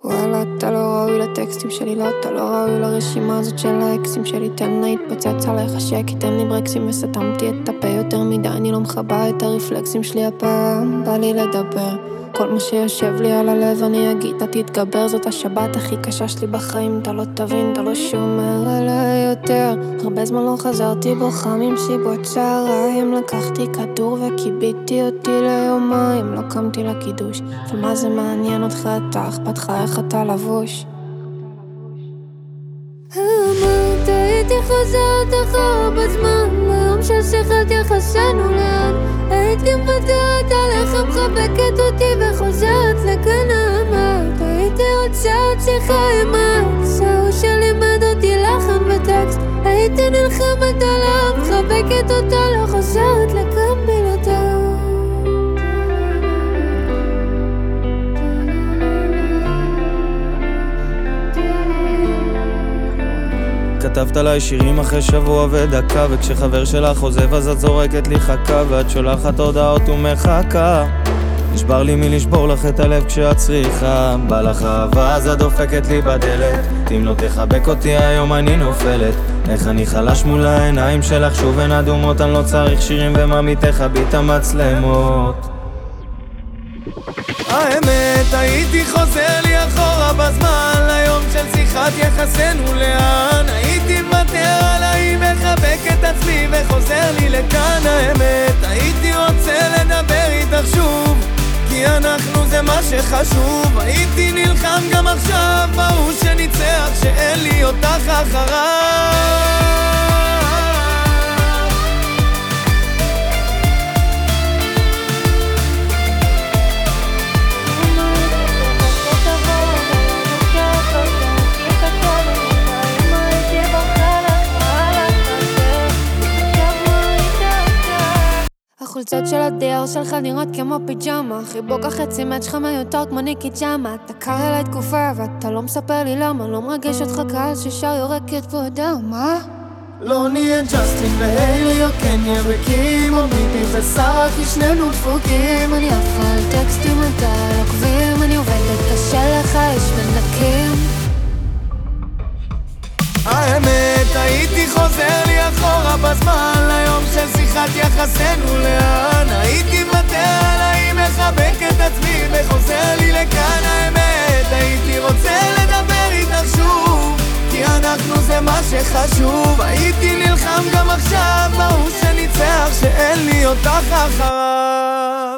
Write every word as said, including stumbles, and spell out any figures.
וואלה, אתה לא ראוי לטקסטים שלי, לא, אתה לא ראוי לרשימה הזאת של האקסים שלי. תן לה התפוצץ עליך שקי, תן לי ברקסים וסתמתי את הפה יותר מדי, אני לא מחבא את הרפלקסים שלי הפעם, בא לי לדבר כל מה שיושב לי על הלב אני אגיד, אתה תתגבר, זאת השבת הכי קשה שלי בחיים, אתה לא תבין, אתה לא שומר עליי יותר. הרבה זמן לא חזרתי בוכה ממסיבות צהריים, לקחתי כדור וקיביתי אותי ליומיים, לא קמתי לקידוש, אבל מה זה מעניין אותך אתה, אכפת לך איך אתה לבוש? אמרת הייתי חוזרת אחורה בזמן, ליום של שיחת יחסנו לאן, הייתי מוותרת עליך, מחבקת אותי וחוזרת לכאן. אמרת הייתי רוצה עוד שיחה עם האקס, ההוא שלימד אותי לחן וטקסט, הייתי נלחמת עליו, מחבקת אותו, לא חוזרת לכאן בלעדיו. כתבת עליי שירים אחרי שבוע ודקה, וכשחבר שלך עוזב אז את זורקת לי חכה, ואת שולחת הודעות ומחכה. נשבר לי מלשבור לך את הלב כשאת צריכה, בא לך אהבה אז את דופקת לי בדלת, אם לא תחבק אותי היום אני נופלת. איך אני חלש מול העיניים שלך, שוב הן אדומות, אני לא צריך שירים וממי תכבי את המצלמות. האמת הייתי חוזר לי אחורה בזמן, ליום של שיחת יחסנו לאן, הייתי מוותר עליי, מחבק את עצמי וחוזר לי לכאן. האמת הייתי רוצה לדבר איתך שוב, כי אנחנו זה מה שחשוב, הייתי נלחם גם עכשיו, ברור שניצח שאין לי אותך אחריי. החולצות של הדייר שלך נראות כמו פיג'מה, חיבוק החצי מאץ' שלך מיותר כמו ניקי ג'אמה. אתה קר אליי תקופה ואתה לא מספר לי למה, לא מרגש אותך קהל ששר יורקת פה דם, מה? לא נהיה ג'סטין והיילי או קניה וקים או ביבי ושרה, כי שנינו דפוקים. אני עפה על טקסטים אתה על עוקבים, אני עובדת קשה לך יש מנקים. האמת הייתי חוזר לי אחורה בזמן, ליום של שיחת יחסנו לאן, הייתי מוותר עליי, מחבק את עצמי וחוזר לי לכאן. האמת הייתי רוצה לדבר איתך שוב, כי אנחנו זה מה שחשוב, הייתי נלחם גם עכשיו, ברור שניצח שאין לי אותך אחריי.